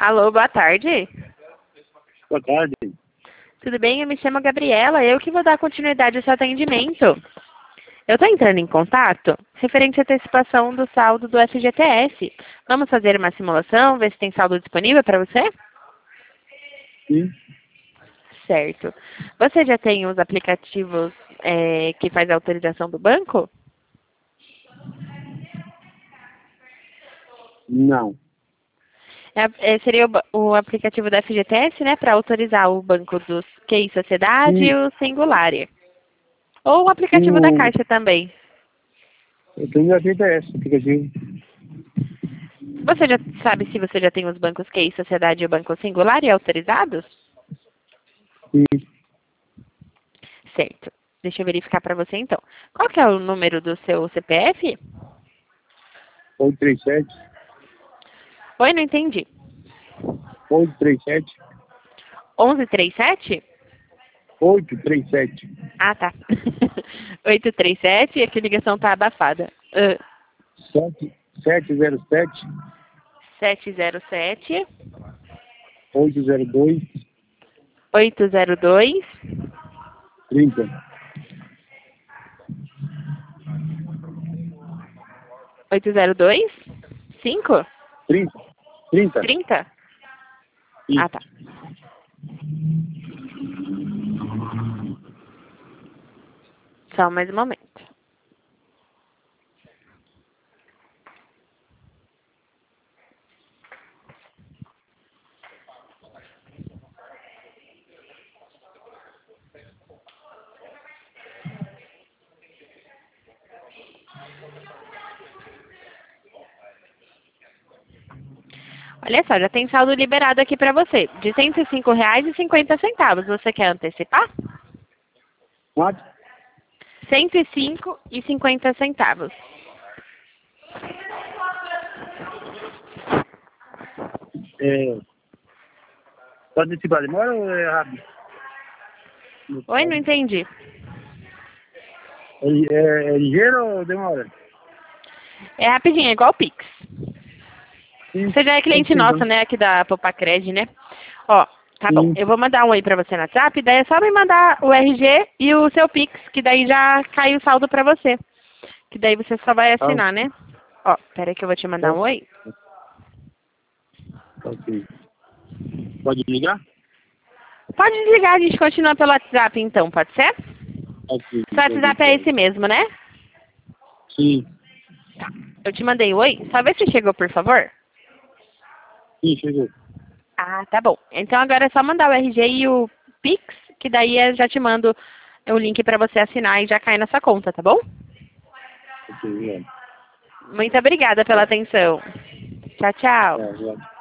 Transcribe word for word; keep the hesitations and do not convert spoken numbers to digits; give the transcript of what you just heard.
Alô, boa tarde. Boa tarde. Tudo bem? Eu me chamo Gabriela, eu que vou dar continuidade ao seu atendimento. Eu estou entrando em contato referente à antecipação do saldo do F G T S. Vamos fazer uma simulação, ver se tem saldo disponível para você? Sim. Certo. Você já tem os aplicativos é, que faz a autorização do banco? Não. É, é, seria o, ba- o aplicativo da F G T S, né, para autorizar o banco dos Q I Sociedade Sim. e o Singular. Ou o aplicativo da Tenho, Caixa também. eu tenho a F G T S, aplicativo. Você já sabe se você já tem os bancos Q I Sociedade e o Banco Singular autorizados? Sim. Certo. Deixa eu verificar para você então. Qual que é o número do seu C P F? oito três sete, Oi, não entendi. oito três sete, onze trinta e sete? oito três sete, Ah, tá. oito três sete, aqui a ligação tá abafada. Uh, sete sete zero sete, sete zero sete, oito zero dois, oito zero dois, trinta. oito zero dois, cinco, trinta. trinta. trinta? Isso. Ah, tá. Só mais um momento. Olha só, já tem saldo liberado aqui para você, de cento e cinco reais e cinquenta centavos. Você quer antecipar? Quanto? cento e cinco e cinquenta centavos. É, pode antecipar, demora ou é rápido? Oi, não entendi. É, é, é ligeiro ou demora? É rapidinho, é igual o Pix. Sim. Você já é cliente Sim, nosso, então. né, aqui da Popacred, né? Ó, tá bom. Sim. Eu vou mandar um aí pra você no WhatsApp, daí é só me mandar o R G e o seu Pix, que daí já cai o saldo pra você. Que daí você só vai Tá, assinar, né? Ó, pera aí que eu vou te mandar um tá, oi. ok. Pode ligar? Pode desligar, a gente continua pelo WhatsApp então, pode ser? Ok. Seu WhatsApp é esse mesmo, né? Sim. Tá. Eu te mandei o oi. Só ver se chegou, por favor. Sim, chegou. Ah, tá bom. Então agora é só mandar o R G e o Pix, que daí eu já te mando o link pra você assinar e já cai na sua conta, tá bom? Ok, obrigado. Muito obrigada pela atenção. Tchau, tchau. Tá, obrigado.